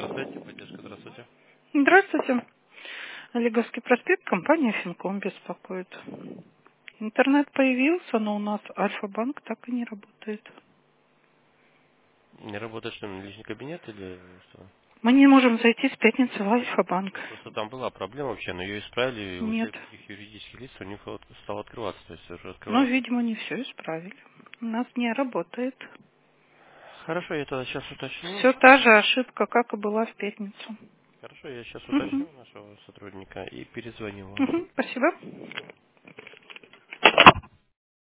Электроцентр, поддержка, здравствуйте. Здравствуйте. Олеговский проспект, компания Финком беспокоит. Интернет появился, но у нас Альфа-банк так и не работает. Не работает что, личный кабинет или что? Мы не можем зайти с пятницы в Альфа-банк. Ну, просто там была проблема вообще, но ее исправили, и у Нет. всех других юридических лиц у них вот стало открываться, то есть уже Но, открывается. видимо, не все исправили. У нас не работает. Хорошо, я тогда сейчас уточню. Все та же ошибка, как и была в пятницу. Хорошо, я сейчас Мгм. уточню нашего сотрудника и перезвоню вам. Мгм. Спасибо.